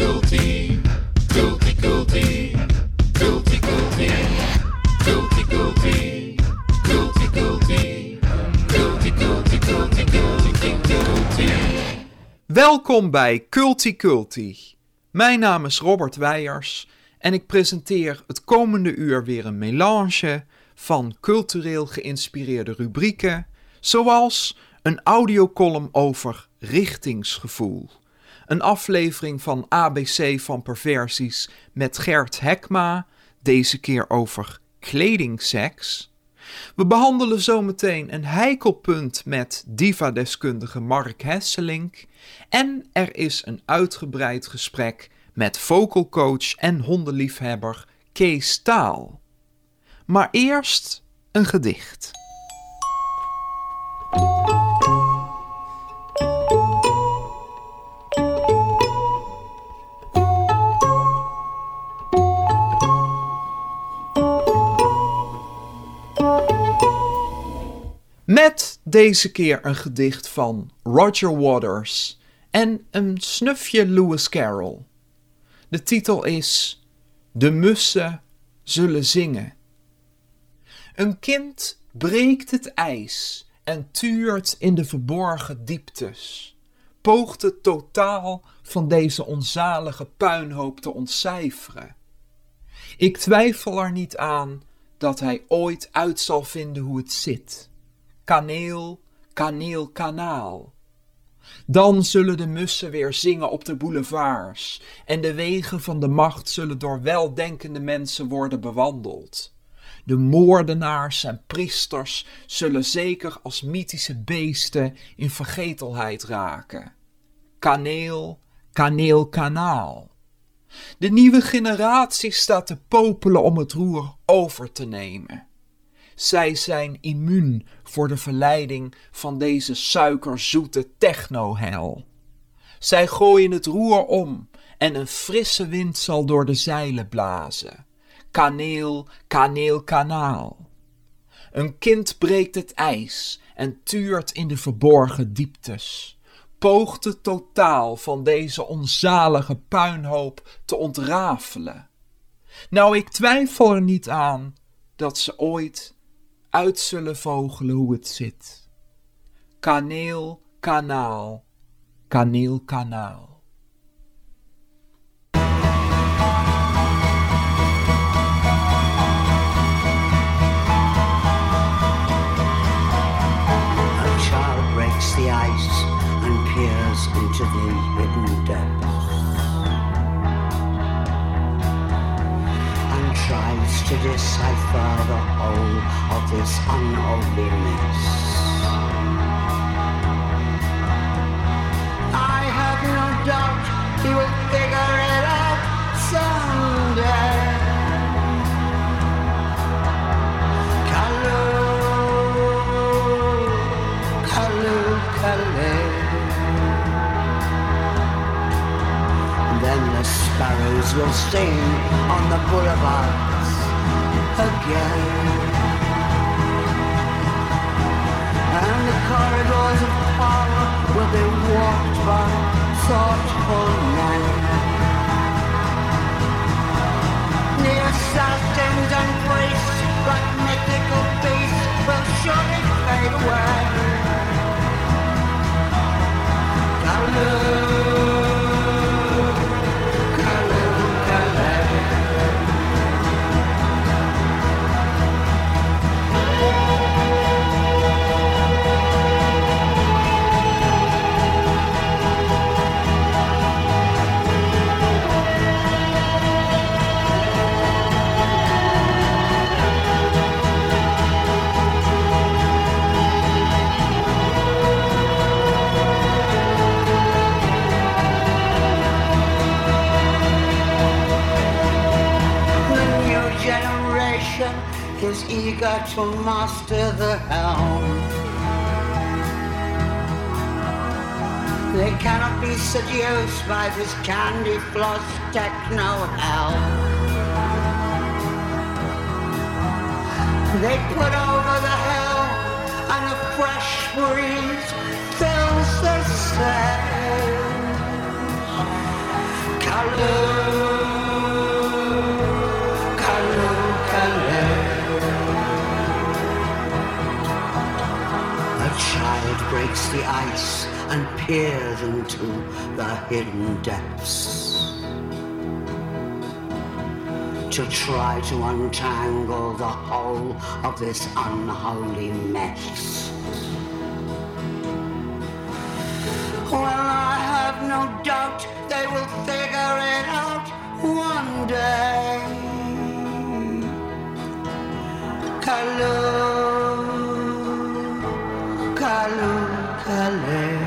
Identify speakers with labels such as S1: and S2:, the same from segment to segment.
S1: Culty, culty, culty, culty, culty, culty, culty, culty, culty, culty, culty, culty, culty, culty.
S2: Welkom bij Culty Culty. Mijn naam is Robert Weijers en ik presenteer het komende uur weer een melange van cultureel geïnspireerde rubrieken, zoals een audiocolumn over richtingsgevoel, een aflevering van ABC van Perversies met Gert Hekma, deze keer over kledingseks. We behandelen zometeen een heikel punt met diva-deskundige Mark Hesselink en er is een uitgebreid gesprek met vocal coach en hondenliefhebber Kees Taal. Maar eerst een gedicht. Met deze keer een gedicht van Roger Waters en een snufje Lewis Carroll. De titel is De mussen zullen zingen. Een kind breekt het ijs en tuurt in de verborgen dieptes, poogt het totaal van deze onzalige puinhoop te ontcijferen. Ik twijfel er niet aan dat hij ooit uit zal vinden hoe het zit. Kaneel, kaneel, kanaal. Dan zullen de mussen weer zingen op de boulevards en de wegen van de macht zullen door weldenkende mensen worden bewandeld. De moordenaars en priesters zullen zeker als mythische beesten in vergetelheid raken. Kaneel, kaneel, kanaal. De nieuwe generatie staat te popelen om het roer over te nemen. Zij zijn immuun voor de verleiding van deze suikerzoete technohel. Zij gooien het roer om en een frisse wind zal door de zeilen blazen. Kaneel, kaneel, kanaal. Een kind breekt het ijs en tuurt in de verborgen dieptes, poogt het totaal van deze onzalige puinhoop te ontrafelen. Nou, ik twijfel er niet aan dat ze ooit uit zullen vogelen hoe het zit. Kaneel, kanaal, kaneel, kanaal.
S3: A child breaks the ice and peers into the hidden depths and tries to decipher the whole of this unholy mess. I have no doubt he will figure it out someday. Kaloo, kaloo, kaloo. Then the sparrows will sing on the boulevards again. And the corridors of power will be walked by thoughtful men. The assassins and priests, like mythical beasts, will surely fade away. Kaloo, kaloo, kaloo. Is eager to master the helm. They cannot be seduced by this candy floss techno hell. They put over the hell and a fresh breeze fills the sails. A child breaks the ice and peers into the hidden depths to try to untangle the whole of this unholy mess. Well, I have no doubt they will figure it out one day. Kaloo, Kaloo, Kaloo.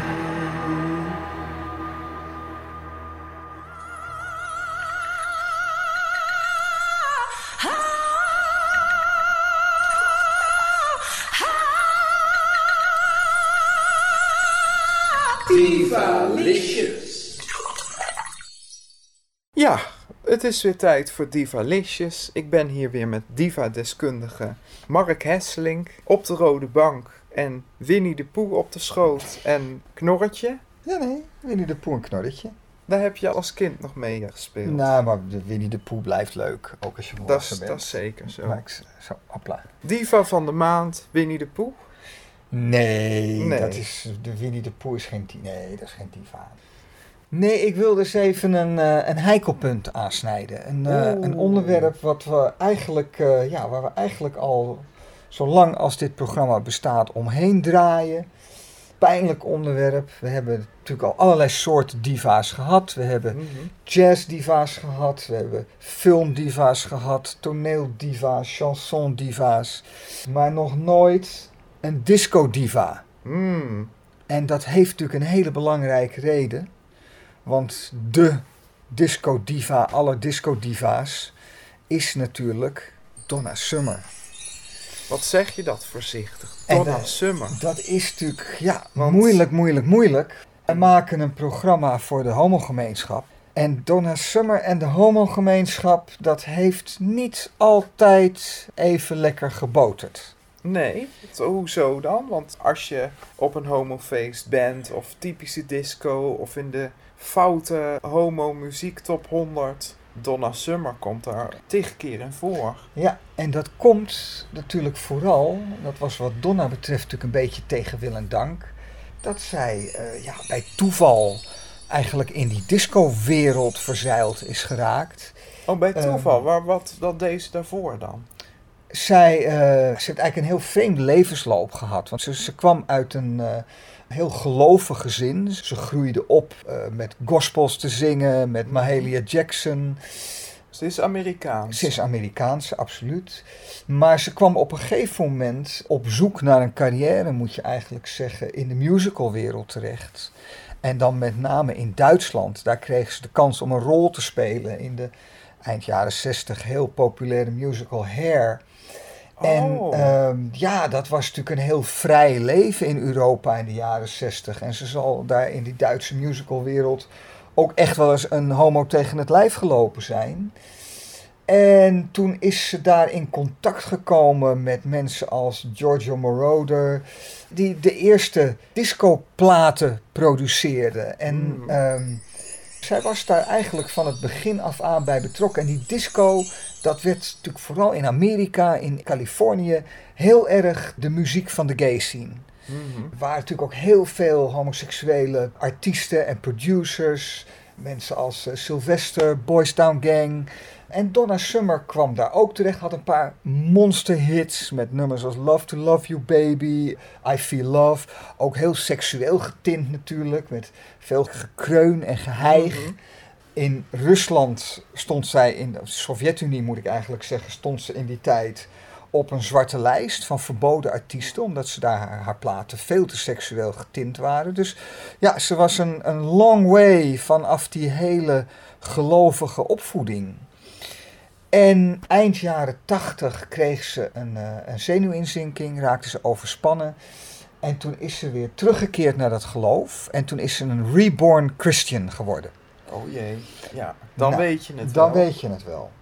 S2: Divalicious. Ja, het is weer tijd voor Divalicious. Ik ben hier weer met diva-deskundige Mark Hesselink op de rode bank en Winnie de Pooh op de schoot en Knorretje.
S4: Ja, nee, Winnie de Pooh en Knorretje.
S2: Daar heb je als kind nog mee gespeeld.
S4: Nou, maar de Winnie de Pooh blijft leuk, ook als je volwassen bent.
S2: Dat is zeker zo.
S4: Maar zo, hopla.
S2: Diva van de maand, Winnie de Pooh?
S4: Nee, dat is, de Winnie de Pooh is geen dat is geen diva. Nee, ik wil dus even een heikelpunt aansnijden. Een onderwerp wat we eigenlijk, waar we eigenlijk al zo lang als dit programma bestaat omheen draaien. Pijnlijk onderwerp. We hebben natuurlijk al allerlei soorten diva's gehad. We hebben jazzdiva's gehad. We hebben filmdiva's gehad. Toneeldiva's, chansondiva's. Maar nog nooit een discodiva. En dat heeft natuurlijk een hele belangrijke reden. Want de discodiva aller discodiva's is natuurlijk Donna Summer.
S2: Wat zeg je dat voorzichtig? Donna Summer.
S4: Dat is natuurlijk moeilijk. We maken een programma voor de homogemeenschap. En Donna Summer en de homogemeenschap, dat heeft niet altijd even lekker geboterd.
S2: Nee, hoezo dan? Want als je op een homofeest bent of typische disco of in de foute homo muziek top 100... Donna Summer komt daar 10 keer in voor.
S4: Ja, en dat komt natuurlijk vooral, dat was wat Donna betreft natuurlijk een beetje tegen wil en dank, dat zij bij toeval eigenlijk in die disco-wereld verzeild is geraakt.
S2: Oh, bij toeval? Wat deed ze daarvoor dan?
S4: Zij heeft eigenlijk een heel vreemde levensloop gehad. Want ze kwam uit een heel gelovig gezin. Ze groeide op met gospels te zingen, met Mahalia Jackson.
S2: Ze is Amerikaans.
S4: Ze is Amerikaans, absoluut. Maar ze kwam op een gegeven moment op zoek naar een carrière, moet je eigenlijk zeggen, in de musicalwereld terecht. En dan met name in Duitsland. Daar kreeg ze de kans om een rol te spelen in de eind jaren 60 heel populaire musical Hair. En dat was natuurlijk een heel vrij leven in Europa in de jaren 60. En ze zal daar in die Duitse musicalwereld ook echt wel eens een homo tegen het lijf gelopen zijn. En toen is ze daar in contact gekomen met mensen als Giorgio Moroder, die de eerste discoplaten produceerden. En zij was daar eigenlijk van het begin af aan bij betrokken. En die disco, dat werd natuurlijk vooral in Amerika, in Californië, heel erg de muziek van de gay scene. Er waren natuurlijk ook heel veel homoseksuele artiesten en producers. Mensen als Sylvester, Boys Town Gang. En Donna Summer kwam daar ook terecht. Had een paar monsterhits met nummers als Love to Love You Baby, I Feel Love. Ook heel seksueel getint natuurlijk, met veel gekreun en geheig. In Rusland stond zij, in de Sovjet-Unie moet ik eigenlijk zeggen, stond ze in die tijd op een zwarte lijst van verboden artiesten, omdat ze daar haar platen veel te seksueel getint waren. Dus ja, ze was een long way vanaf die hele gelovige opvoeding. En eind jaren 80 kreeg ze een zenuwinzinking, raakte ze overspannen. En toen is ze weer teruggekeerd naar dat geloof. En toen is ze een reborn Christian geworden.
S2: Oh jee, ja, dan weet je het
S4: wel.
S2: Dan
S4: weet je het wel.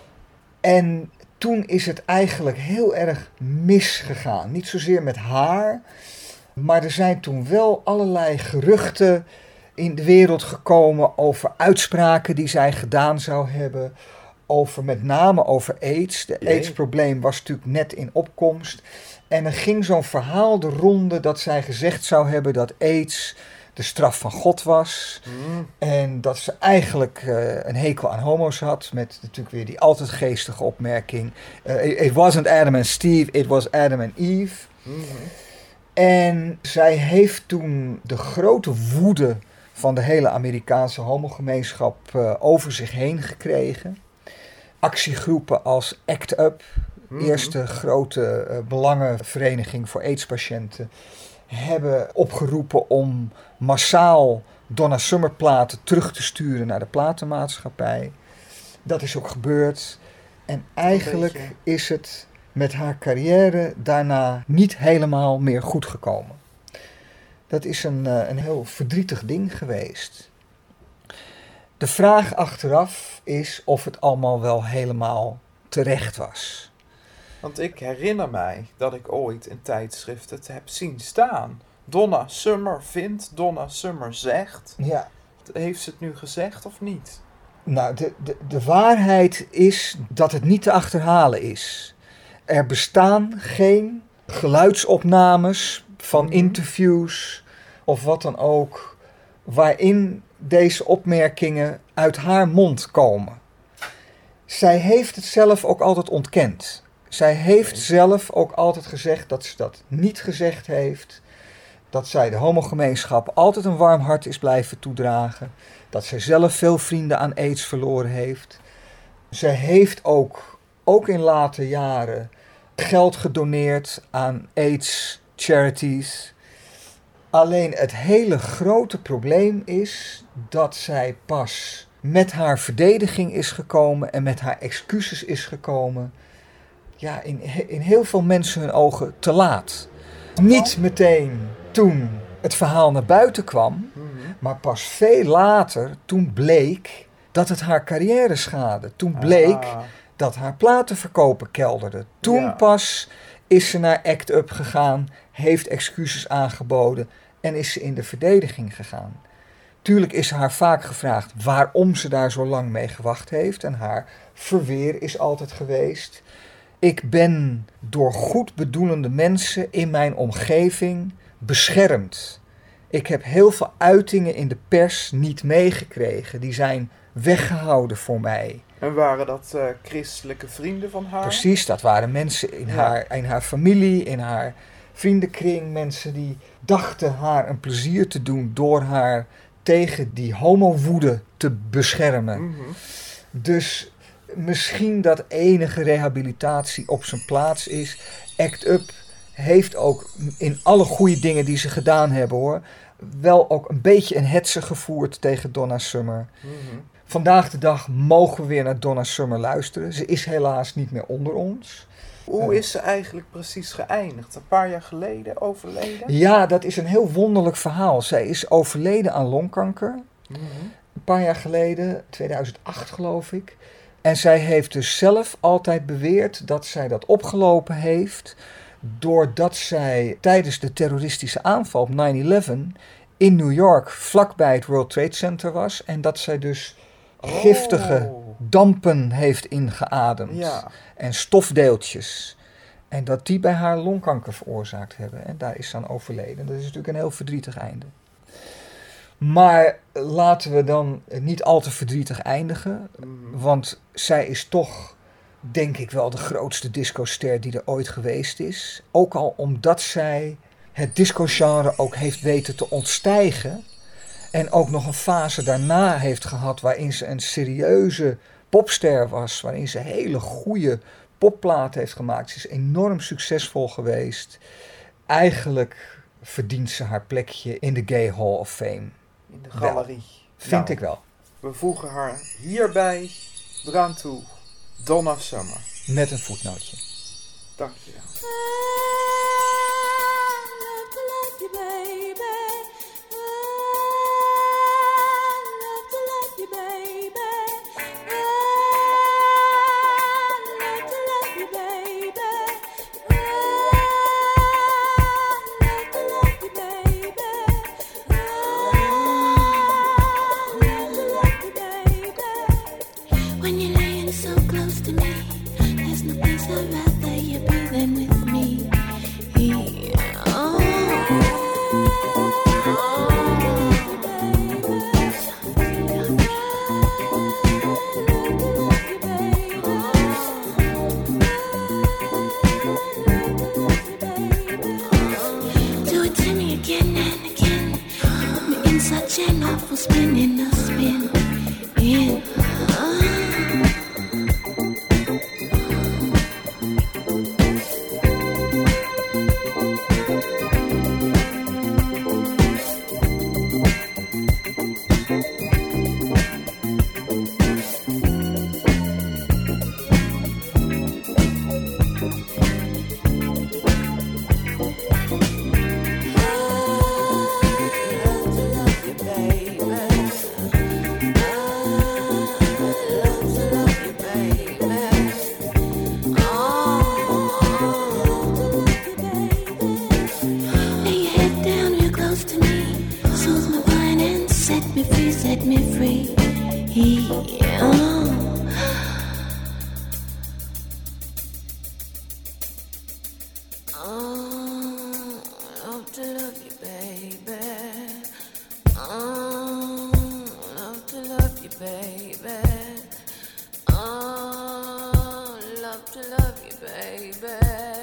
S4: En toen is het eigenlijk heel erg misgegaan. Niet zozeer met haar, maar er zijn toen wel allerlei geruchten in de wereld gekomen over uitspraken die zij gedaan zou hebben. Met name over AIDS. De AIDS-probleem was natuurlijk net in opkomst. En er ging zo'n verhaal de ronde dat zij gezegd zou hebben dat AIDS de straf van God was. En dat ze eigenlijk een hekel aan homo's had. Met natuurlijk weer die altijd geestige opmerking. It wasn't Adam and Steve, it was Adam and Eve. En zij heeft toen de grote woede van de hele Amerikaanse homogemeenschap over zich heen gekregen. Actiegroepen als ACT UP, eerste grote belangenvereniging voor AIDS-patiënten, hebben opgeroepen om massaal Donna Summer platen terug te sturen naar de platenmaatschappij. Dat is ook gebeurd. En eigenlijk is het met haar carrière daarna niet helemaal meer goed gekomen. Dat is een heel verdrietig ding geweest. De vraag achteraf is of het allemaal wel helemaal terecht was.
S2: Want ik herinner mij dat ik ooit in tijdschriften het heb zien staan. Donna Summer vindt, Donna Summer zegt.
S4: Ja.
S2: Heeft ze het nu gezegd of niet?
S4: Nou, de waarheid is dat het niet te achterhalen is. Er bestaan geen geluidsopnames van interviews of wat dan ook, waarin deze opmerkingen uit haar mond komen. Zij heeft het zelf ook altijd ontkend. Zij heeft zelf ook altijd gezegd dat ze dat niet gezegd heeft. Dat zij de homogemeenschap altijd een warm hart is blijven toedragen. Dat zij zelf veel vrienden aan AIDS verloren heeft. Zij heeft ook in later jaren geld gedoneerd aan AIDS charities. Alleen het hele grote probleem is dat zij pas met haar verdediging is gekomen en met haar excuses is gekomen. Ja, in heel veel mensen hun ogen te laat. Niet meteen toen het verhaal naar buiten kwam, maar pas veel later, toen bleek dat het haar carrière schadde. Toen bleek dat haar platenverkopen kelderden. Toen pas is ze naar ACT UP gegaan, heeft excuses aangeboden en is ze in de verdediging gegaan. Tuurlijk is haar vaak gevraagd waarom ze daar zo lang mee gewacht heeft. En haar verweer is altijd geweest: ik ben door goed bedoelende mensen in mijn omgeving beschermd. Ik heb heel veel uitingen in de pers niet meegekregen. Die zijn weggehouden voor mij.
S2: En waren dat christelijke vrienden van haar?
S4: Precies, dat waren mensen in haar familie, in haar vriendenkring. Mensen die dachten haar een plezier te doen door haar tegen die homowoede te beschermen. Dus misschien dat enige rehabilitatie op zijn plaats is. ACT UP heeft ook in alle goede dingen die ze gedaan hebben, hoor, wel ook een beetje een hetze gevoerd tegen Donna Summer. Vandaag de dag mogen we weer naar Donna Summer luisteren. Ze is helaas niet meer onder ons.
S2: Hoe is ze eigenlijk precies geëindigd? Een paar jaar geleden overleden?
S4: Ja, dat is een heel wonderlijk verhaal. Zij is overleden aan longkanker. Een paar jaar geleden, 2008 geloof ik. En zij heeft dus zelf altijd beweerd dat zij dat opgelopen heeft doordat zij tijdens de terroristische aanval op 9/11 in New York vlakbij het World Trade Center was. En dat zij dus giftige dampen heeft ingeademd en stofdeeltjes. En dat die bij haar longkanker veroorzaakt hebben. En daar is ze aan overleden. Dat is natuurlijk een heel verdrietig einde. Maar laten we dan niet al te verdrietig eindigen. Want zij is toch, denk ik wel, de grootste discoster die er ooit geweest is. Ook al omdat zij het discogenre ook heeft weten te ontstijgen. En ook nog een fase daarna heeft gehad waarin ze een serieuze popster was. Waarin ze hele goede popplaten heeft gemaakt. Ze is enorm succesvol geweest. Eigenlijk verdient ze haar plekje in de Gay Hall of Fame.
S2: In de galerie.
S4: Vind ik wel.
S2: We voegen haar hierbij eraan toe. Donna Summer.
S4: Met een voetnootje.
S2: Dankjewel.
S5: When you're laying so close to me, there's no place I'd rather you be than with me. Oh. Do it to me again and again. You put me in such an awful spin, in a spin. In set me free. Love to love you, baby. Love to love you, baby. Love to love you, baby.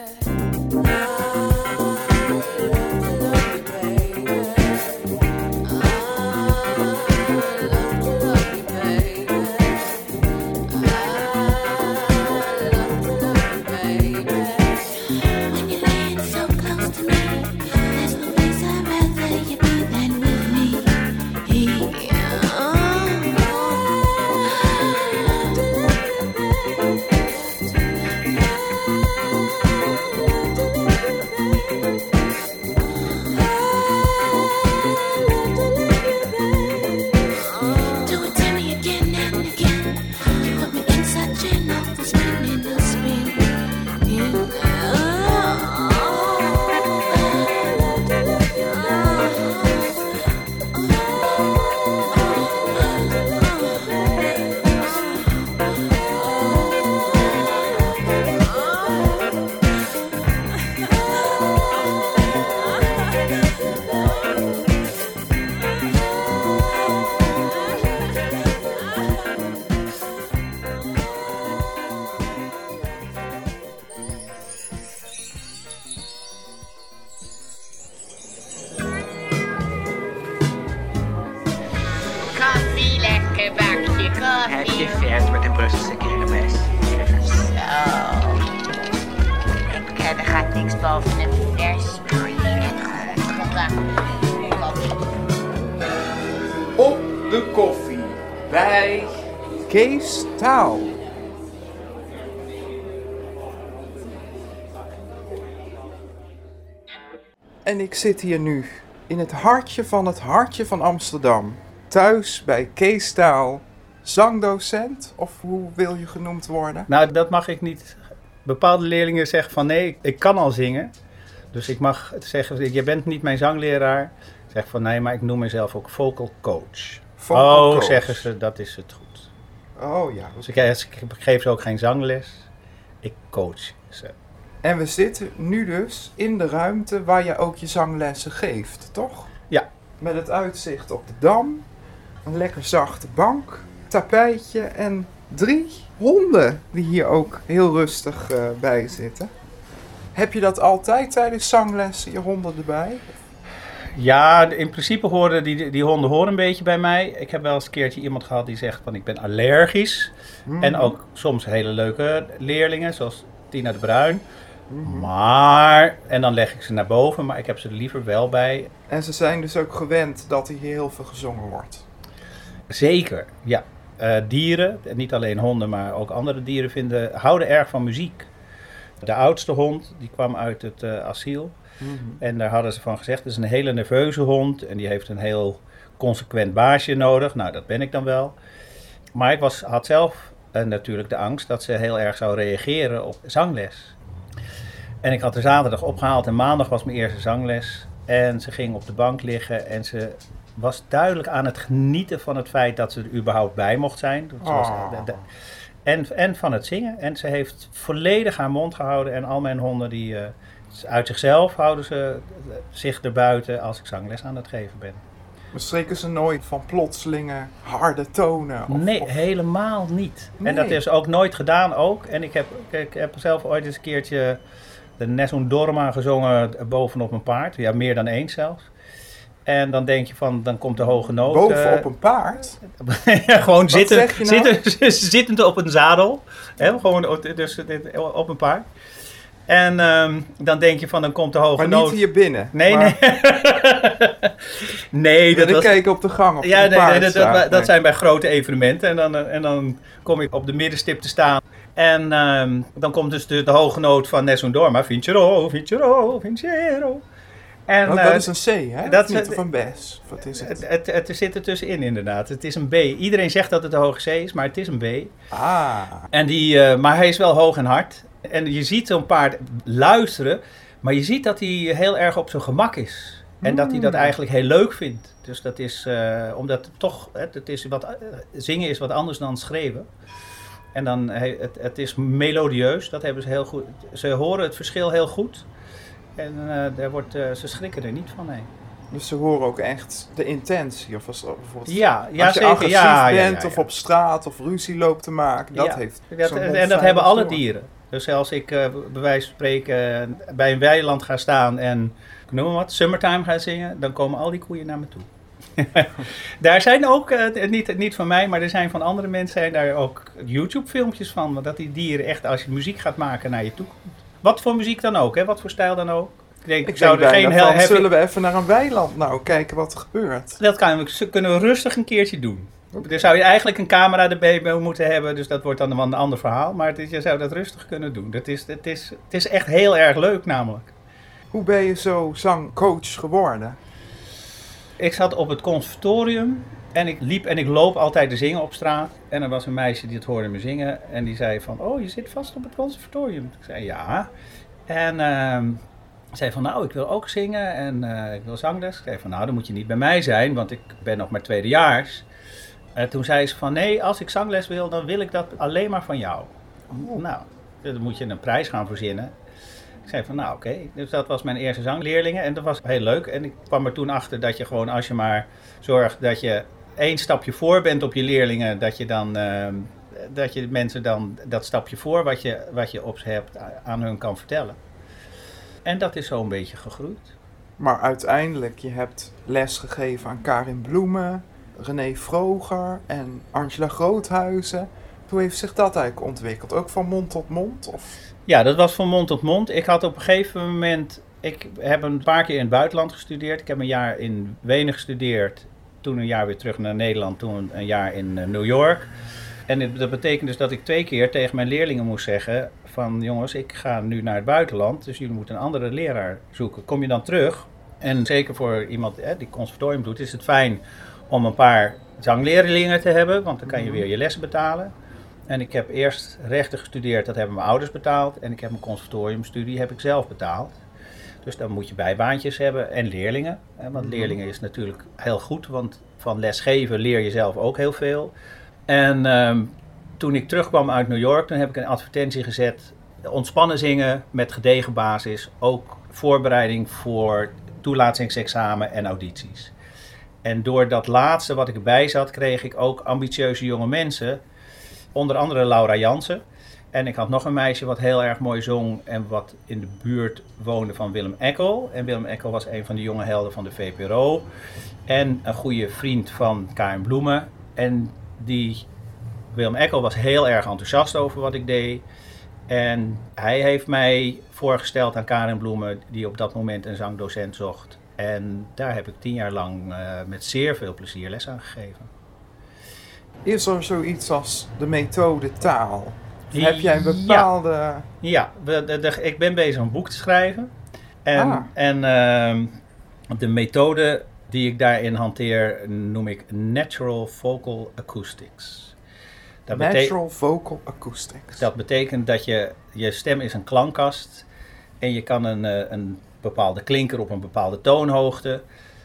S6: Heb je vers met een Brusselse kermis?
S7: Zo. Er gaat niks boven een vers en goed gebakken koffie.
S2: Op de koffie bij Kees Taal. En ik zit hier nu in het hartje van Amsterdam. Thuis bij Kees Taal, zangdocent, of hoe wil je genoemd worden?
S8: Nou, dat mag ik niet. Bepaalde leerlingen zeggen van nee, ik kan al zingen. Dus ik mag zeggen, je bent niet mijn zangleraar. Ik zeg van nee, maar ik noem mezelf ook vocal coach.
S2: Vocal coach.
S8: Zeggen ze, dat is het goed.
S2: Oh ja.
S8: Dus ik geef ze ook geen zangles. Ik coach ze.
S2: En we zitten nu dus in de ruimte waar je ook je zanglessen geeft, toch?
S8: Ja.
S2: Met het uitzicht op de Dam, een lekker zachte bank, tapijtje en 3 honden die hier ook heel rustig bij zitten. Heb je dat altijd tijdens zanglessen, je honden erbij?
S8: Ja, in principe horen die honden horen een beetje bij mij. Ik heb wel eens een keertje iemand gehad die zegt van ik ben allergisch. En ook soms hele leuke leerlingen, zoals Tina de Bruin. Maar, en dan leg ik ze naar boven, maar ik heb ze er liever wel bij.
S2: En ze zijn dus ook gewend dat hier heel veel gezongen wordt?
S8: Zeker, ja. Dieren, niet alleen honden, maar ook andere dieren houden erg van muziek. De oudste hond, die kwam uit het asiel. En daar hadden ze van gezegd, het is een hele nerveuze hond en die heeft een heel consequent baasje nodig. Nou, dat ben ik dan wel. Maar ik had zelf natuurlijk de angst dat ze heel erg zou reageren op zangles. En ik had er zaterdag opgehaald en maandag was mijn eerste zangles. En ze ging op de bank liggen en ze was duidelijk aan het genieten van het feit dat ze er überhaupt bij mocht zijn. En van het zingen. En ze heeft volledig haar mond gehouden. En al mijn honden, die uit zichzelf houden ze zich erbuiten als ik zangles aan het geven ben.
S2: Maar schrikken ze nooit van plotselinge harde tonen?
S8: Nee, helemaal niet.
S2: Nee.
S8: En dat is ook nooit gedaan ook. En ik heb zelf ooit eens een keertje de Nessun Dorma gezongen bovenop een paard. Ja, meer dan eens zelfs. En dan denk je van, dan komt de hoge noot.
S2: Bovenop een paard?
S8: Ja, gewoon
S2: Wat zeg je nou?
S8: zittend op een zadel. Hè, gewoon op een paard. En dan denk je van, dan komt de hoge noot.
S2: Maar niet hier binnen?
S8: Nee,
S2: maar...
S8: nee.
S2: Dat was... kijken op de gang of
S8: ja,
S2: een paard
S8: nee, dat zijn bij grote evenementen. En dan kom ik op de middenstip te staan. En dan komt dus de hoge noot van Nessun Dorma. Vincero, Vincero, Vincero. En,
S2: dat is een C, hè?
S8: Dat
S2: niet of een Bes? Wat is het?
S8: Het zit er tussenin inderdaad. Het is een B. Iedereen zegt dat het een hoge C is, maar het is een B.
S2: Ah.
S8: En maar hij is wel hoog en hard. En je ziet zo'n paard luisteren, maar je ziet dat hij heel erg op zijn gemak is. En dat hij dat eigenlijk heel leuk vindt. Dus dat is, omdat toch, zingen is wat anders dan schreeuwen. En dan, het is melodieus, dat hebben ze heel goed. Ze horen het verschil heel goed. En ze schrikken er niet van, nee.
S2: Dus ze horen ook echt de intentie. Of als bijvoorbeeld
S8: als je
S2: zeker. Agressief bent of
S8: ja.
S2: op straat of ruzie loopt te maken. Dat heeft
S8: en dat hebben alle dieren. Dus als ik bij wijze van spreken bij een weiland ga staan en ik noem maar wat, Summertime ga zingen, dan komen al die koeien naar me toe. Daar zijn ook, niet van mij, maar er zijn van andere mensen zijn daar ook YouTube-filmpjes van. Dat die dieren echt, als je muziek gaat maken, naar je toe komt. Wat voor muziek dan ook, hè? Wat voor stijl dan ook.
S2: Ik zou er geen heel heavy... Zullen we even naar een weiland nou kijken wat er gebeurt?
S8: Dat kunnen we rustig een keertje doen. Okay. Dan zou je eigenlijk een camera erbij moeten hebben, dus dat wordt dan een ander verhaal. Maar je zou dat rustig kunnen doen. Het is echt heel erg leuk namelijk.
S2: Hoe ben je zo zangcoach geworden?
S8: Ik zat op het conservatorium en ik liep en ik loop altijd te zingen op straat. En er was een meisje die het hoorde me zingen en die zei van, oh, je zit vast op het conservatorium. Ik zei, ja. En zei van, nou, ik wil ook zingen en ik wil zangles. Ik zei van, nou, dan moet je niet bij mij zijn, want ik ben nog maar tweedejaars. Toen zei ze van, nee, als ik zangles wil, dan wil ik dat alleen maar van jou. Oh. Nou, dan moet je een prijs gaan verzinnen. Ik zei van, nou, oké. Dus dat was mijn eerste zangleerlingen en dat was heel leuk. En ik kwam er toen achter dat je gewoon, als je maar zorgt dat je 1 stapje voor bent op je leerlingen, dat je dan, dat je mensen dan dat stapje voor wat je op ze hebt aan hun kan vertellen. En dat is zo een beetje gegroeid.
S2: Maar uiteindelijk, je hebt les gegeven aan Karin Bloemen, René Vroger en Angela Groothuizen. Hoe heeft zich dat eigenlijk ontwikkeld? Ook van mond tot mond? Of?
S8: Ja, dat was van mond tot mond. Ik had op een gegeven moment... Ik heb een paar keer in het buitenland gestudeerd. Ik heb een jaar in Wenen gestudeerd. Toen een jaar weer terug naar Nederland. Toen een jaar in New York. En dat betekent dus dat ik 2 keer tegen mijn leerlingen moest zeggen... van jongens, ik ga nu naar het buitenland. Dus jullie moeten een andere leraar zoeken. Kom je dan terug? En zeker voor iemand die conservatorium doet, is het fijn om een paar zangleerlingen te hebben. Want dan kan je weer je lessen betalen. En ik heb eerst rechten gestudeerd, dat hebben mijn ouders betaald. En ik heb mijn conservatoriumstudie heb ik zelf betaald. Dus dan moet je bijbaantjes hebben en leerlingen. Want leerlingen is natuurlijk heel goed, want van lesgeven leer je zelf ook heel veel. En toen ik terugkwam uit New York, toen heb ik een advertentie gezet. Ontspannen zingen met gedegen basis, ook voorbereiding voor toelatingsexamen en audities. En door dat laatste wat ik erbij zat, kreeg ik ook ambitieuze jonge mensen. Onder andere Laura Jansen. En ik had nog een meisje wat heel erg mooi zong en wat in de buurt woonde van Willem Eckel. En Willem Eckel was een van de jonge helden van de VPRO. En een goede vriend van Karin Bloemen. En Willem Eckel was heel erg enthousiast over wat ik deed. En hij heeft mij voorgesteld aan Karin Bloemen, die op dat moment een zangdocent zocht. En daar heb ik 10 jaar lang met zeer veel plezier les aan gegeven.
S2: Is er zoiets als de methode taal? Heb jij een bepaalde...
S8: Ja, ik ben bezig een boek te schrijven. En de methode die ik daarin hanteer noem ik Natural Vocal Acoustics.
S2: Natural Vocal Acoustics.
S8: Dat betekent dat je stem is een klankkast en je kan een bepaalde klinker op een bepaalde toonhoogte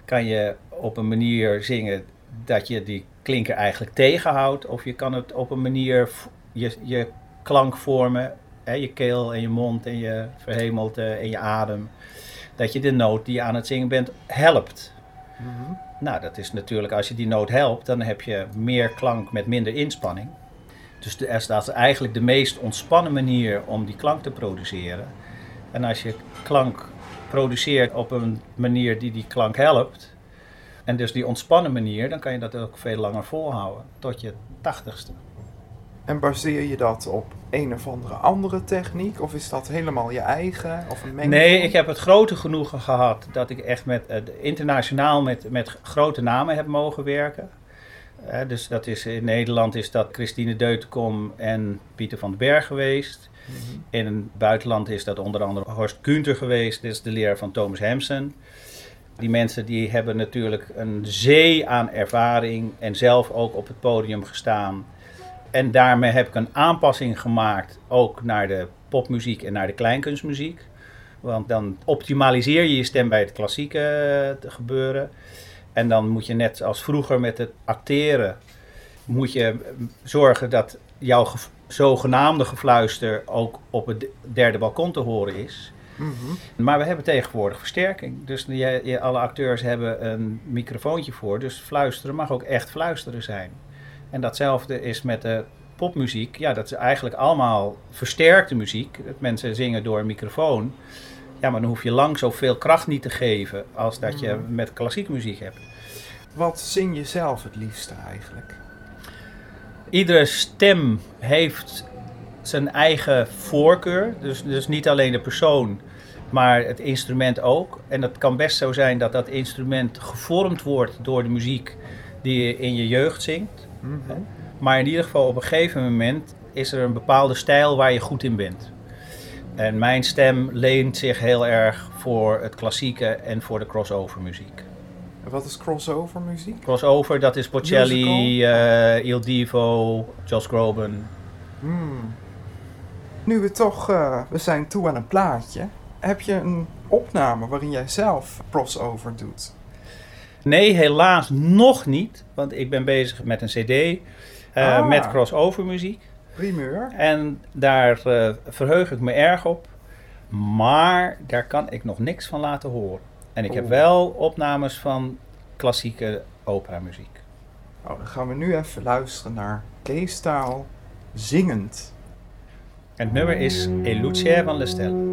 S8: kan je op een manier zingen dat je die klinker eigenlijk tegenhoudt. Of je kan het op een manier je klank vormen, hè, je keel en je mond en je verhemelte en je adem. Dat je de noot die je aan het zingen bent helpt.
S2: Mhm.
S8: Nou, dat is natuurlijk, als je die noot helpt, dan heb je meer klank met minder inspanning. Dus dat is eigenlijk de meest ontspannen manier om die klank te produceren. En als je klank produceert op een manier die klank helpt, en dus die ontspannen manier, dan kan je dat ook veel langer volhouden, tot je 80ste.
S2: En baseer je dat op een of andere techniek? Of is dat helemaal je eigen? Of een mengeling?
S8: Nee, ik heb het grote genoegen gehad dat ik echt internationaal met grote namen heb mogen werken. Dus dat is, in Nederland is dat Christine Deutenkom en Pieter van den Berg geweest.
S2: Mhm.
S8: In het buitenland is dat onder andere Horst Günther geweest. Dit is de leraar van Thomas Hampson. Die mensen die hebben natuurlijk een zee aan ervaring en zelf ook op het podium gestaan. En daarmee heb ik een aanpassing gemaakt ook naar de popmuziek en naar de kleinkunstmuziek. Want dan optimaliseer je je stem bij het klassieke gebeuren. En dan moet je net als vroeger met het acteren, moet je zorgen dat jouw zogenaamde gefluister ook op het derde balkon te horen is.
S2: Mhm.
S8: Maar we hebben tegenwoordig versterking. Dus alle acteurs hebben een microfoontje voor. Dus fluisteren mag ook echt fluisteren zijn. En datzelfde is met de popmuziek. Ja, dat is eigenlijk allemaal versterkte muziek. Dat mensen zingen door een microfoon. Ja, maar dan hoef je lang zoveel kracht niet te geven als dat je met klassieke muziek hebt.
S2: Wat zing je zelf het liefste eigenlijk?
S8: Iedere stem heeft zijn eigen voorkeur. Dus niet alleen de persoon, maar het instrument ook. En het kan best zo zijn dat dat instrument gevormd wordt door de muziek die je in je jeugd zingt.
S2: Mhm.
S8: Maar in ieder geval op een gegeven moment is er een bepaalde stijl waar je goed in bent. En mijn stem leent zich heel erg voor het klassieke en voor de crossover muziek.
S2: En wat is crossover muziek?
S8: Crossover, dat is Bocelli, Il Divo, Josh Groban.
S2: Nu we zijn toe aan een plaatje. Heb je een opname waarin jij zelf crossover doet?
S8: Nee, helaas nog niet. Want ik ben bezig met een cd met crossover muziek.
S2: Primeur.
S8: En daar verheug ik me erg op. Maar daar kan ik nog niks van laten horen. En ik heb wel opnames van klassieke operamuziek.
S2: Oh, dan gaan we nu even luisteren naar Kees Taal zingend.
S8: En het nummer is E Lucia van Le Stelle.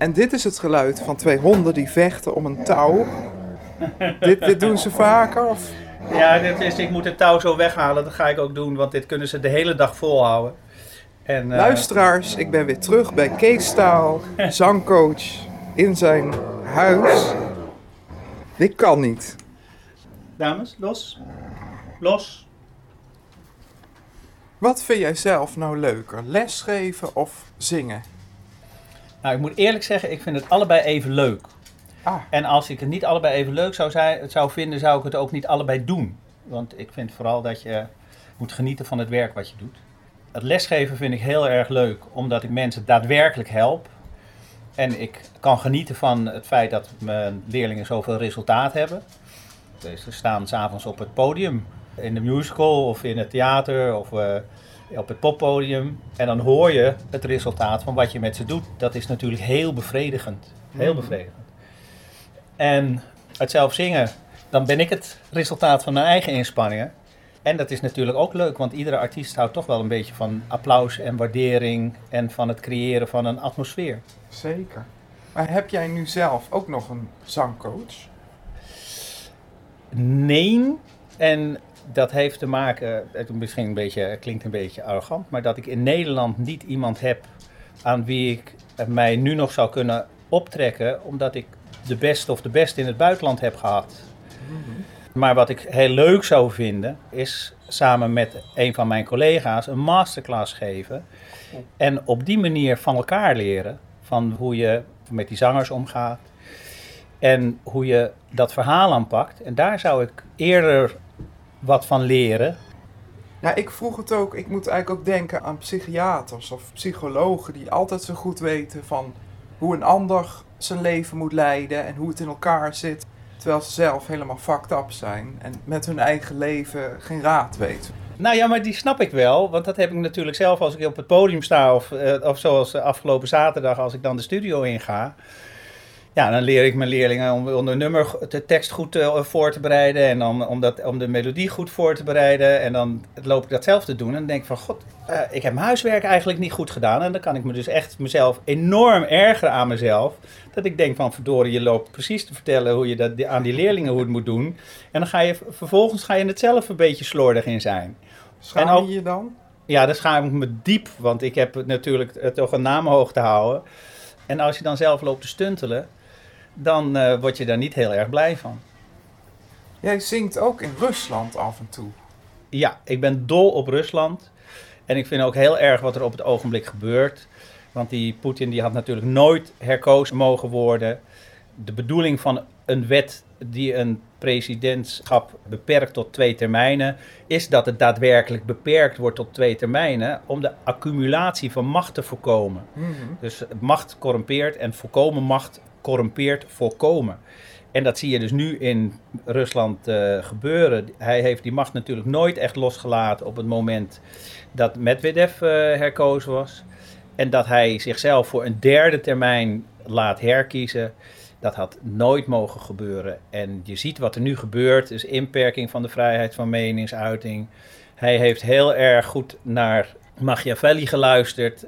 S2: En dit is het geluid van 2 honden die vechten om een touw. Dit doen ze vaker? Of?
S8: Ja, ik moet het touw zo weghalen. Dat ga ik ook doen, want dit kunnen ze de hele dag volhouden. En,
S2: Luisteraars, ik ben weer terug bij Kees Staal, zangcoach, in zijn huis. Dit kan niet.
S8: Dames, los. Los.
S2: Wat vind jij zelf nou leuker, lesgeven of zingen?
S8: Nou, ik moet eerlijk zeggen, ik vind het allebei even leuk.
S2: Ah.
S8: En als ik het niet allebei even leuk zou vinden, zou ik het ook niet allebei doen. Want ik vind vooral dat je moet genieten van het werk wat je doet. Het lesgeven vind ik heel erg leuk, omdat ik mensen daadwerkelijk help. En ik kan genieten van het feit dat mijn leerlingen zoveel resultaat hebben. Dus ze staan 's avonds op het podium, in de musical of in het theater of op het poppodium. En dan hoor je het resultaat van wat je met ze doet. Dat is natuurlijk heel bevredigend. Heel bevredigend. En het zelf zingen, dan ben ik het resultaat van mijn eigen inspanningen. En dat is natuurlijk ook leuk, want iedere artiest houdt toch wel een beetje van applaus en waardering en van het creëren van een atmosfeer.
S2: Zeker. Maar heb jij nu zelf ook nog een zangcoach?
S8: Nee, en dat heeft te maken, het klinkt een beetje arrogant, maar dat ik in Nederland niet iemand heb aan wie ik mij nu nog zou kunnen optrekken, omdat ik de beste in het buitenland heb gehad. Mm-hmm. Maar wat ik heel leuk zou vinden, is samen met een van mijn collega's een masterclass geven. En op die manier van elkaar leren, van hoe je met die zangers omgaat. En hoe je dat verhaal aanpakt. En daar zou ik eerder wat van leren.
S2: Ja, ik vroeg het ook. Ik moet eigenlijk ook denken aan psychiaters of psychologen die altijd zo goed weten van hoe een ander zijn leven moet leiden en hoe het in elkaar zit. Terwijl ze zelf helemaal fucked up zijn en met hun eigen leven geen raad weten.
S8: Nou ja, maar die snap ik wel. Want dat heb ik natuurlijk zelf als ik op het podium sta. Of zoals afgelopen zaterdag als ik dan de studio inga. Ja, dan leer ik mijn leerlingen om de tekst goed voor te bereiden. En om de melodie goed voor te bereiden. En dan loop ik dat zelf te doen. En dan denk ik van, god, ik heb mijn huiswerk eigenlijk niet goed gedaan. En dan kan ik me dus echt mezelf enorm ergeren aan mezelf. Dat ik denk van, verdorie, je loopt precies te vertellen hoe je dat aan die leerlingen hoe het moet doen. En dan vervolgens ga je het zelf een beetje slordig in zijn.
S2: Schaam je je dan?
S8: Ja, daar schaam ik me diep. Want ik heb natuurlijk toch een naam hoog te houden. En als je dan zelf loopt te stuntelen, dan word je daar niet heel erg blij van.
S2: Jij zingt ook in Rusland af en toe.
S8: Ja, ik ben dol op Rusland. En ik vind ook heel erg wat er op het ogenblik gebeurt. Want die Poetin die had natuurlijk nooit herkozen mogen worden. De bedoeling van een wet die een presidentschap beperkt tot 2 termijnen... is dat het daadwerkelijk beperkt wordt tot 2 termijnen... om de accumulatie van macht te voorkomen. Mm-hmm. Dus macht corrumpeert en voorkomen macht corrumpeert voorkomen. En dat zie je dus nu in Rusland gebeuren. Hij heeft die macht natuurlijk nooit echt losgelaten op het moment dat Medvedev herkozen was. En dat hij zichzelf voor een 3e termijn laat herkiezen. Dat had nooit mogen gebeuren. En je ziet wat er nu gebeurt, is inperking van de vrijheid van meningsuiting. Hij heeft heel erg goed naar Machiavelli geluisterd.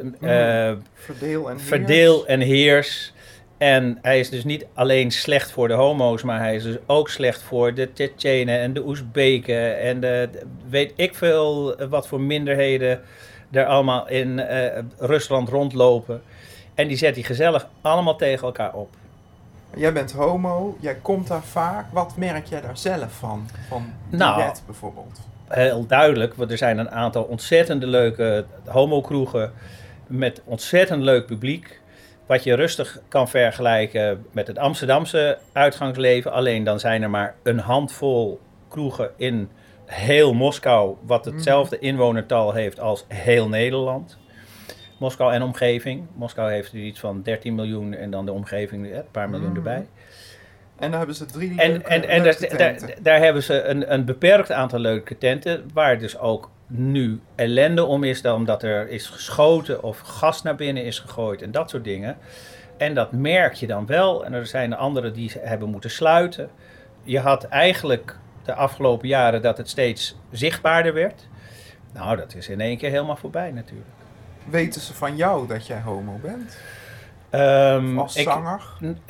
S8: Verdeel en heers. En hij is dus niet alleen slecht voor de homo's, maar hij is dus ook slecht voor de Tsjetsjenen en de Oezbeken en weet ik veel wat voor minderheden er allemaal in Rusland rondlopen. En die zet hij gezellig allemaal tegen elkaar op.
S2: Jij bent homo, jij komt daar vaak. Wat merk jij daar zelf van die wet bijvoorbeeld?
S8: Heel duidelijk, want er zijn een aantal ontzettende leuke homokroegen met ontzettend leuk publiek. Wat je rustig kan vergelijken met het Amsterdamse uitgangsleven. Alleen dan zijn er maar een handvol kroegen in heel Moskou, wat hetzelfde inwonertal heeft als heel Nederland. Moskou en omgeving. Moskou heeft er iets van 13 miljoen en dan de omgeving een paar miljoen erbij.
S2: En dan hebben ze 3
S8: leuke tenten. Daar hebben ze een beperkt aantal leuke tenten, waar dus ook nu ellende om is, omdat er is geschoten of gas naar binnen is gegooid en dat soort dingen. En dat merk je dan wel. En er zijn anderen die hebben moeten sluiten. Je had eigenlijk de afgelopen jaren dat het steeds zichtbaarder werd. Nou, dat is in één keer helemaal voorbij natuurlijk.
S2: Weten ze van jou dat jij homo bent? Als zanger?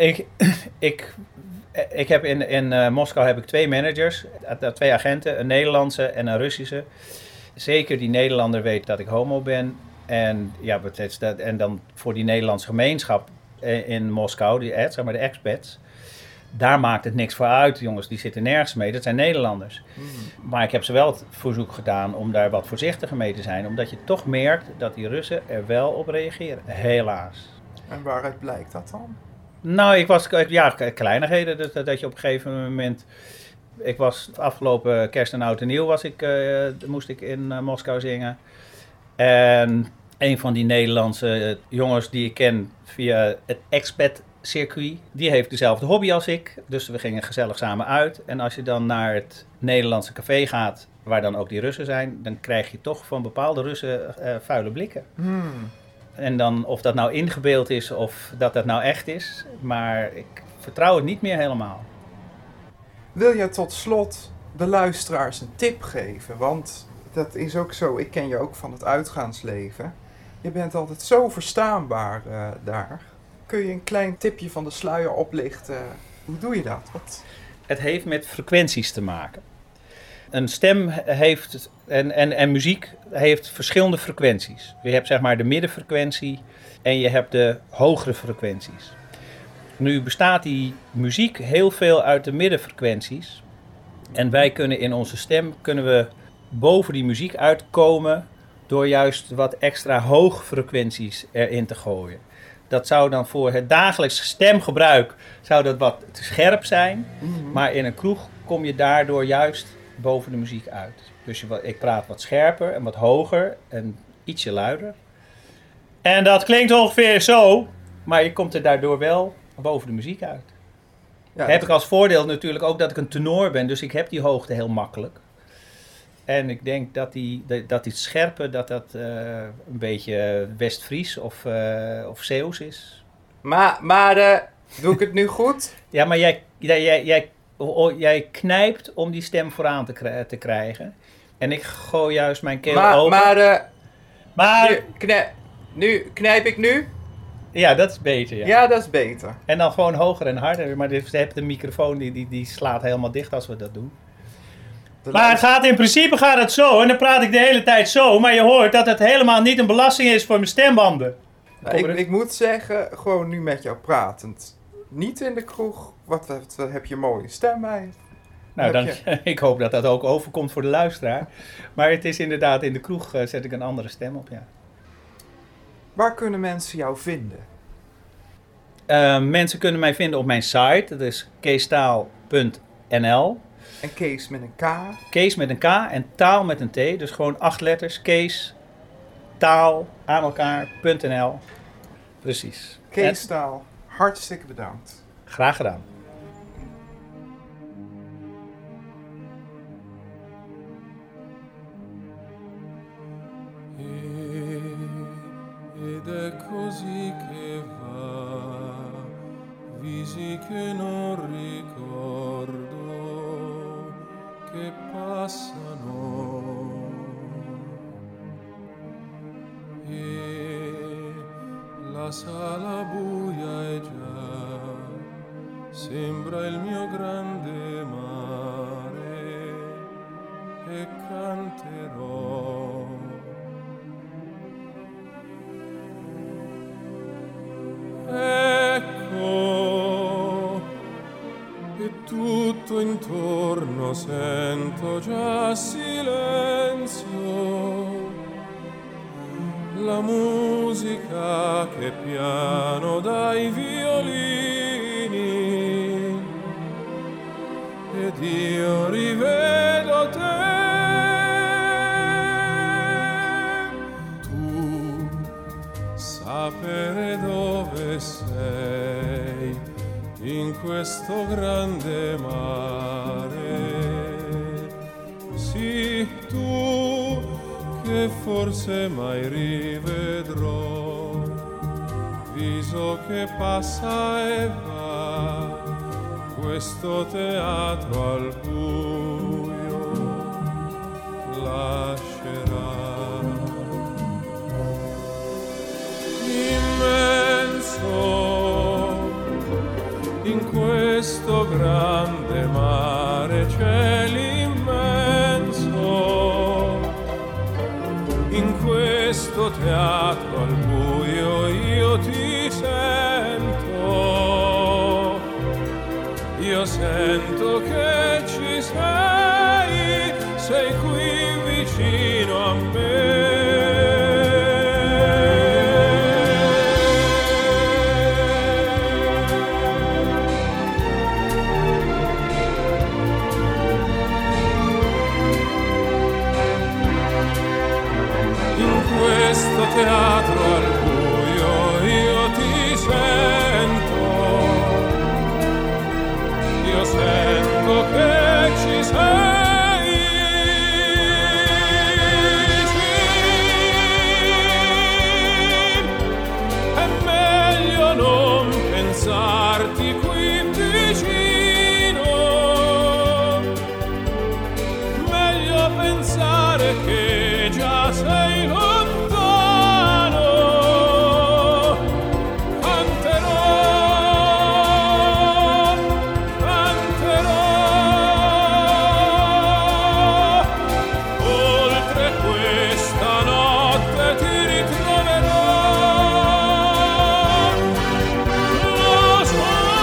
S8: Ik heb in Moskou heb ik 2 managers, 2 agenten, een Nederlandse en een Russische. Zeker die Nederlander weet dat ik homo ben. En, ja, en dan voor die Nederlandse gemeenschap in Moskou, zeg maar de expats, daar maakt het niks voor uit. Jongens, die zitten nergens mee, dat zijn Nederlanders. Maar ik heb ze wel het verzoek gedaan om daar wat voorzichtiger mee te zijn. Omdat je toch merkt dat die Russen er wel op reageren, helaas.
S2: En waaruit blijkt dat dan?
S8: Nou, kleinigheden. Dat je op een gegeven moment... Ik was afgelopen kerst en oud en nieuw moest ik in Moskou zingen. En een van die Nederlandse jongens die ik ken via het expat-circuit, die heeft dezelfde hobby als ik. Dus we gingen gezellig samen uit. En als je dan naar het Nederlandse café gaat, waar dan ook die Russen zijn, dan krijg je toch van bepaalde Russen vuile blikken. En dan of dat nou ingebeeld is of dat nou echt is. Maar ik vertrouw het niet meer helemaal.
S2: Wil je tot slot de luisteraars een tip geven? Want dat is ook zo, ik ken je ook van het uitgaansleven. Je bent altijd zo verstaanbaar daar. Kun je een klein tipje van de sluier oplichten? Hoe doe je dat?
S8: Het heeft met frequenties te maken. Een stem heeft en muziek heeft verschillende frequenties. Je hebt zeg maar de middenfrequentie en je hebt de hogere frequenties. Nu bestaat die muziek heel veel uit de middenfrequenties. En wij kunnen in onze stem boven die muziek uitkomen door juist wat extra hoogfrequenties erin te gooien. Dat zou dan voor het dagelijks stemgebruik zou dat wat te scherp zijn. Maar in een kroeg kom je daardoor juist boven de muziek uit. Dus ik praat wat scherper en wat hoger en ietsje luider. En dat klinkt ongeveer zo, maar je komt er daardoor wel boven de muziek uit. Ja, heb ik als voordeel natuurlijk ook dat ik een tenor ben, dus ik heb die hoogte heel makkelijk. En ik denk dat die scherpe, dat een beetje West-Fries of Zeeuws is.
S2: Maar doe ik het nu goed?
S8: Ja, maar jij knijpt om die stem vooraan te krijgen. En ik gooi juist mijn keel open.
S2: Nu knijp ik nu?
S8: Ja, dat is beter.
S2: Ja, dat is beter.
S8: En dan gewoon hoger en harder. Maar de microfoon die slaat helemaal dicht als we dat doen. Maar in principe gaat het zo. En dan praat ik de hele tijd zo. Maar je hoort dat het helemaal niet een belasting is voor mijn stembanden.
S2: Nou, ik moet zeggen, gewoon nu met jou pratend. Niet in de kroeg. Wat heb je een mooie stem bij.
S8: Nou, ik hoop dat dat ook overkomt voor de luisteraar. Maar het is inderdaad, in de kroeg zet ik een andere stem op, ja.
S2: Waar kunnen mensen jou vinden?
S8: Mensen kunnen mij vinden op mijn site. Dat is keestaal.nl.
S2: En Kees met een K?
S8: Kees met een K en taal met een T. Dus gewoon 8 letters. Kees, taal, aan elkaar.nl. Precies.
S2: Kees Taal, hartstikke bedankt.
S8: Graag gedaan.
S1: Ed è così che va, visi che non ricordo, che passano. E la sala buia è già, sembra il mio grande mare, e canterò. Ecco, e tutto intorno sento già silenzio, la musica che piano dai violini, ed io rivedo te. Tu sapere dove sei in questo grande mare, sì, tu che forse mai rivedrò, viso che passa e va, questo teatro al buio lascerà. Immenso questo grande mare cielo immenso, in questo teatro al buio io ti sento, io sento che ci sei qui vicino a me. Questo teatro al buio io ti sento che ci sei, è meglio non pensarti qui vicino, meglio pensare che già sei lontano, canterò oltre questa notte ti ritroverò, lo so.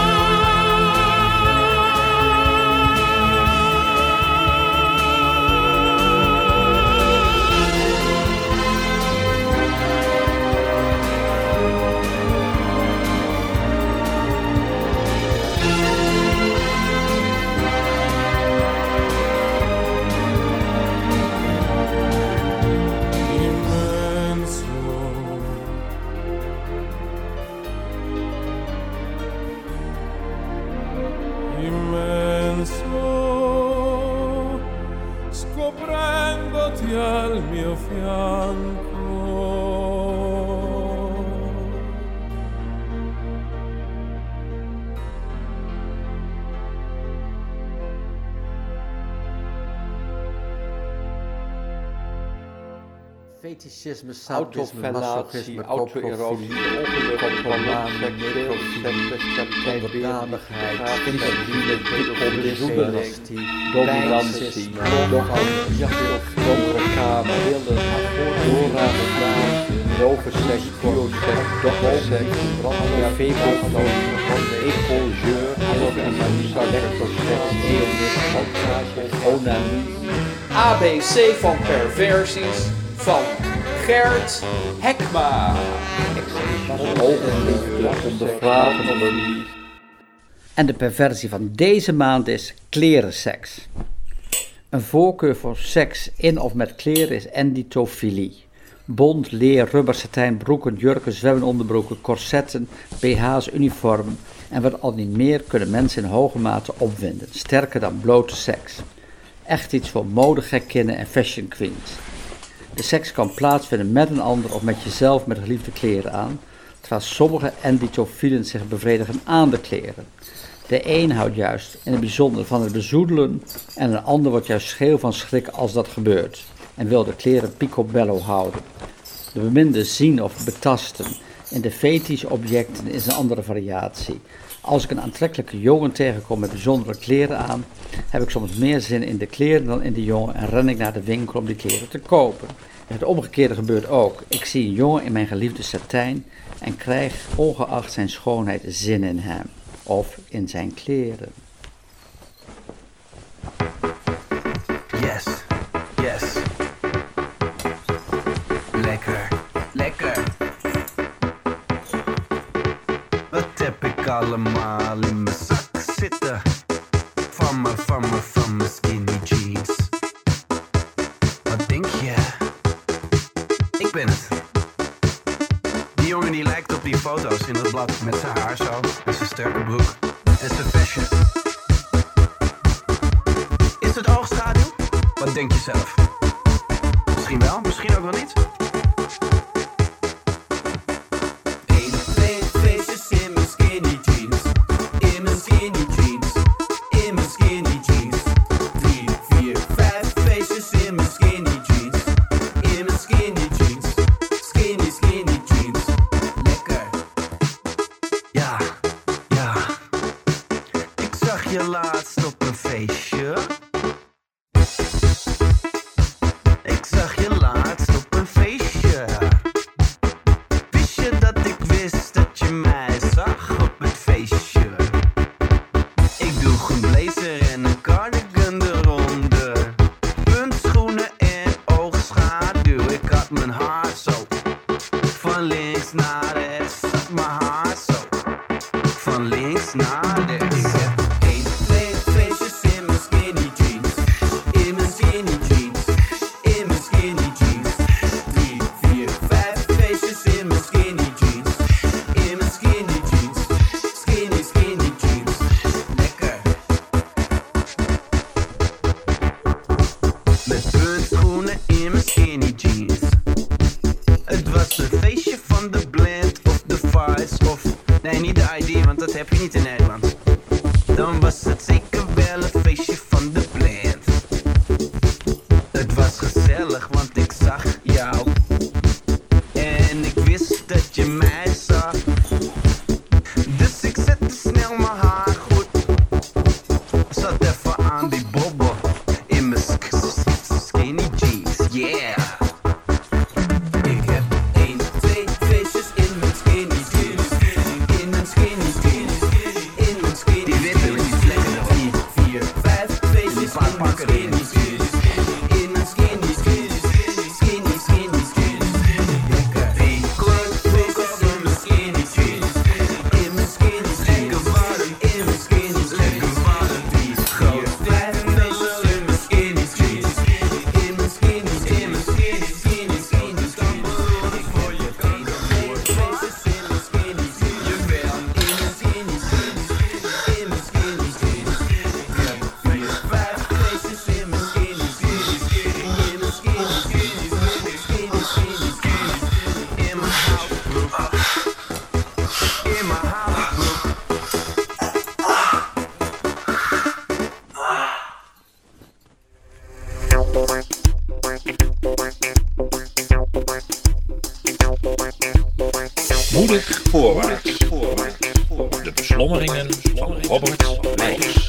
S1: Immenso, scoprendoti al mio fianco.
S9: Fetischisme, sadisme, masochisme, auto-erosie, ongeluk, onderdanigheid, discipline, dysonantie, dominantie, jachtreclame, willen, doorraadblage, rovenseks, bioseks, dogmaseks, febeltoon, épongeur, electroseks, eonisme, onanie.
S2: ABC van perversies van Gert Hekma.
S9: En de perversie van deze maand is klerenseks. Een voorkeur voor seks in of met kleren is endotofilie. Bont, leer, rubber, satijn, broeken, jurken, zwemmenonderbroeken, corsetten, BH's, uniformen en wat al niet meer kunnen mensen in hoge mate opwinden. Sterker dan blote seks. Echt iets voor modegekkinnen en fashion queens. De seks kan plaatsvinden met een ander of met jezelf met geliefde kleren aan, terwijl sommige endotofielen zich bevredigen aan de kleren. De een houdt juist in het bijzonder van het bezoedelen en een ander wordt juist scheel van schrik als dat gebeurt en wil de kleren picobello houden. De beminde zien of betasten in de fetischobjecten is een andere variatie. Als ik een aantrekkelijke jongen tegenkom met bijzondere kleren aan, heb ik soms meer zin in de kleren dan in de jongen en ren ik naar de winkel om die kleren te kopen. Het omgekeerde gebeurt ook. Ik zie een jongen in mijn geliefde satijn en krijg ongeacht zijn schoonheid zin in hem of in zijn kleren.
S10: Yes, yes. Lekker, lekker. Wat heb ik allemaal in mijn zak zitten? Van mijn skinny jeans. Wat denk je? Ik ben het. Die jongen die lijkt op die foto's in het blad met zijn haar zo en zijn sterke broek en zijn fashion. Is het oogschaduw? Wat denk je zelf? Misschien wel, misschien ook wel niet. 1, 2 feestjes in mijn skinny jeans. In mijn skinny jeans. In mijn skinny jeans. 3, 4, 5 feestjes in mijn skinny jeans. In mijn skinny jeans. Skinny, skinny jeans. Lekker. Ja, ja. Ik mijn haar zo. Van links naar rechts zat mijn haar zo. Van links naar rechts. Ik heb 1, 2 feestjes in mijn skinny jeans. In mijn skinny jeans. In mijn skinny jeans. 3, 4, 5 feestjes in mijn skinny jeans. In mijn skinny jeans. Skinny, skinny jeans. Lekker. Met puntschoenen in mijn skinny jeans. Het was een feestje van de Blend of de Vice of... Nee, niet de ID, want dat heb je niet in Nederland. Dan was het zeker wel een feestje van de Blend. Het was gezellig, want ik zag jou. En ik wist dat je mij zag. Dus ik zette snel mijn haar goed. Zat even aan die bobbel in mijn skinny jeans, yeah. Ik heb 1, 2 feestjes in mijn skinny jeans. In mijn skinny jeans. In mijn skinny jeans. Die witte met die vlekken erop. 3, 4, 5 feestjes in mijn skinny jeans. In mijn skinny jeans. Skinny, skinny jeans. Lekker. 1 kleur feestjes in mijn skinny jeans. In mijn skinny jeans. Lekker warm. In mijn skinny jeans. Lekker warm. 3, 4, 5 feestjes in mijn skinny jeans. In mijn skinny jeans. In mijn skinny, skinny, skinny jeans. Voor je kankerboer. Feestjes in mijn skinny jeans. Jawel. In mijn skinny jeans. In mijn skinny jeans. Ik heb 4, 5 feestjes in mijn skinny jeans. In mijn skinny jeans. Skinny, skinny jeans. In mijn houtbroek. In mijn houtbroek.
S11: Moedig voorwaarts. De beslommeringen van Robert Leijs.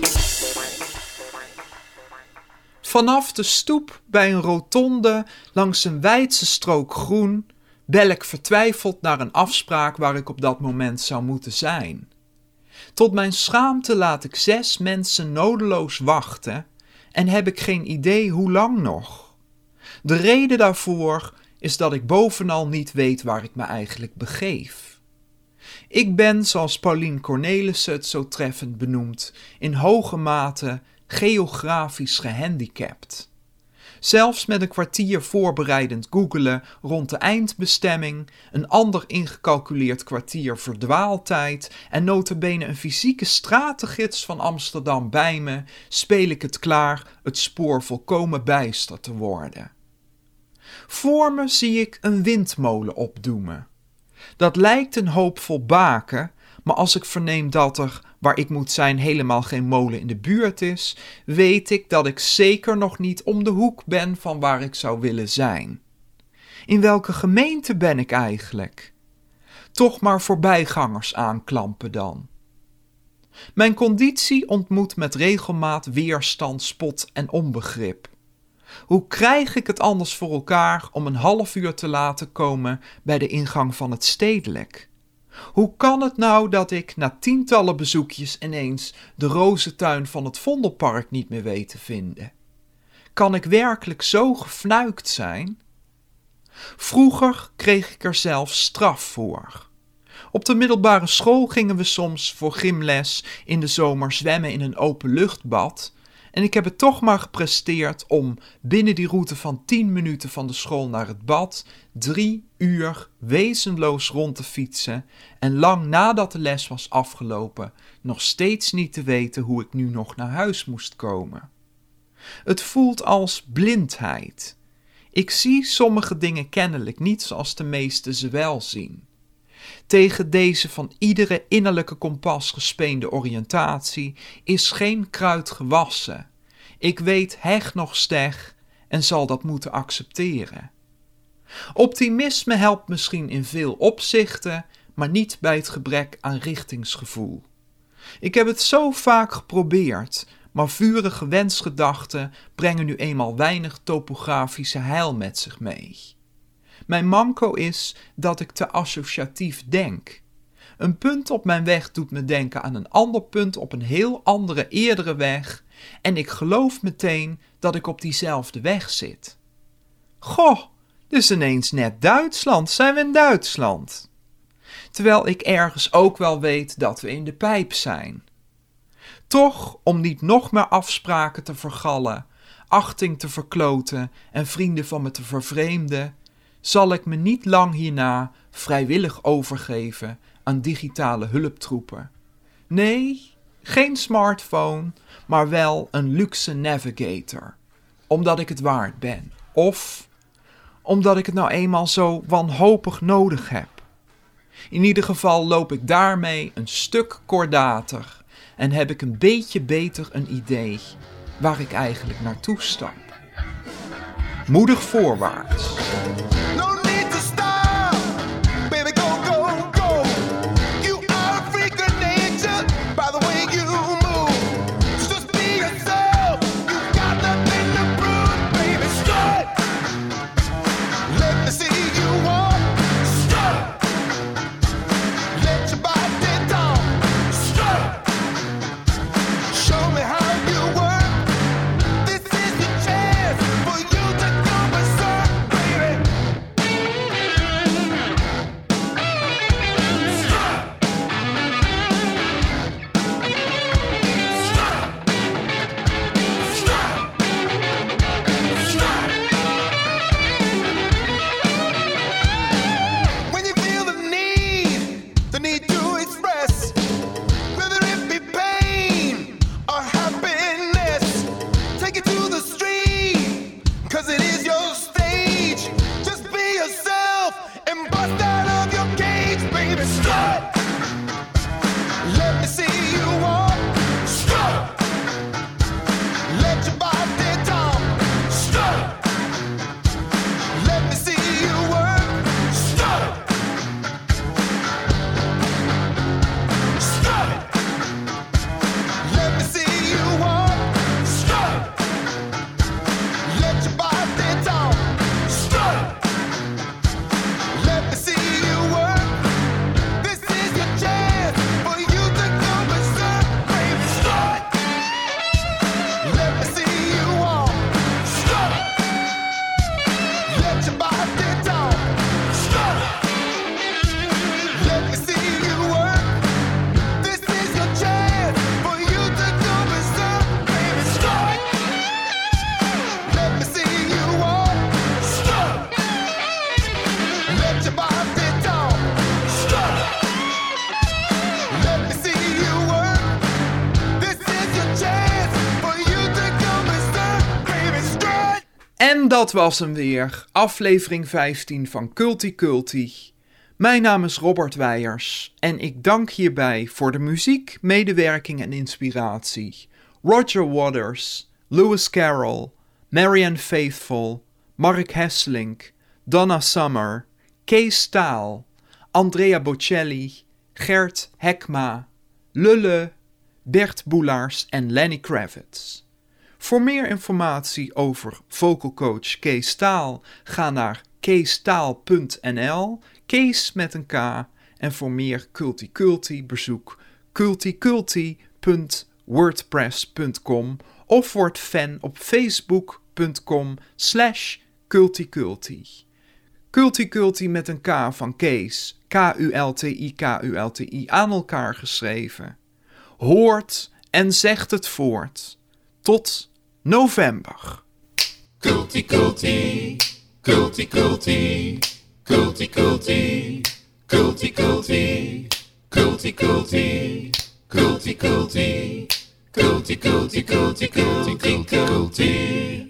S2: Vanaf de stoep bij een rotonde langs een wijdse strook groen bel ik vertwijfeld naar een afspraak waar ik op dat moment zou moeten zijn. Tot mijn schaamte laat ik 6 mensen nodeloos wachten en heb ik geen idee hoe lang nog. De reden daarvoor is dat ik bovenal niet weet waar ik me eigenlijk begeef. Ik ben, zoals Pauline Cornelissen het zo treffend benoemt, in hoge mate geografisch gehandicapt. Zelfs met een kwartier voorbereidend googelen rond de eindbestemming, een ander ingecalculeerd kwartier verdwaaltijd en nota bene een fysieke stratengids van Amsterdam bij me, speel ik het klaar het spoor volkomen bijster te worden. Voor me zie ik een windmolen opdoemen. Dat lijkt een hoopvol baken, maar als ik verneem dat er, waar ik moet zijn, helemaal geen molen in de buurt is, weet ik dat ik zeker nog niet om de hoek ben van waar ik zou willen zijn. In welke gemeente ben ik eigenlijk? Toch maar voorbijgangers aanklampen dan. Mijn conditie ontmoet met regelmaat weerstand, spot en onbegrip. Hoe krijg ik het anders voor elkaar om een half uur te laten komen bij de ingang van het stedelijk? Hoe kan het nou dat ik na tientallen bezoekjes ineens de rozentuin van het Vondelpark niet meer weet te vinden? Kan ik werkelijk zo gefnuikt zijn? Vroeger kreeg ik er zelf straf voor. Op de middelbare school gingen we soms voor gymles in de zomer zwemmen in een openluchtbad. En ik heb het toch maar gepresteerd om binnen die route van 10 minuten van de school naar het bad 3 uur wezenloos rond te fietsen en lang nadat de les was afgelopen nog steeds niet te weten hoe ik nu nog naar huis moest komen. Het voelt als blindheid. Ik zie sommige dingen kennelijk niet zoals de meesten ze wel zien. Tegen deze van iedere innerlijke kompas gespeende oriëntatie is geen kruid gewassen. Ik weet heg nog steg en zal dat moeten accepteren. Optimisme helpt misschien in veel opzichten, maar niet bij het gebrek aan richtingsgevoel. Ik heb het zo vaak geprobeerd, maar vurige wensgedachten brengen nu eenmaal weinig topografische heil met zich mee. Mijn manco is dat ik te associatief denk. Een punt op mijn weg doet me denken aan een ander punt op een heel andere eerdere weg en ik geloof meteen dat ik op diezelfde weg zit. Goh, Dus ineens net Duitsland, zijn we in Duitsland. Terwijl ik ergens ook wel weet dat we in de pijp zijn. Toch, om niet nog meer afspraken te vergallen, achting te verkloten en vrienden van me te vervreemden, zal ik me niet lang hierna vrijwillig overgeven aan digitale hulptroepen. Nee, geen smartphone, maar wel een luxe navigator, omdat ik het waard ben. Of omdat ik het nou eenmaal zo wanhopig nodig heb. In ieder geval loop ik daarmee een stuk kordater en heb ik een beetje beter een idee waar ik eigenlijk naartoe stap. Moedig voorwaarts. En dat was hem weer, aflevering 15 van Culti Culti. Mijn naam is Robert Weijers en ik dank hierbij voor de muziek, medewerking en inspiratie Roger Waters, Lewis Carroll, Marianne Faithfull, Mark Hesselink, Donna Summer, Kees Staal, Andrea Bocelli, Gert Hekma, Lulle, Bert Boelaars en Lenny Kravitz. Voor meer informatie over vocalcoach Kees Staal ga naar keestaal.nl, Kees met een K. En voor meer Culti Culti bezoek culticulti.wordpress.com of word fan op facebook.com/culticulti. Culti Culti met een K van Kees, Kulti aan elkaar geschreven. Hoort en zegt het voort. Tot november.
S11: Culti Culti, Culti Culti, Culti Culti, Culti Culti, Culti Culti, Culti Culti, Culti Culti, Culti Culti, Culti Culti.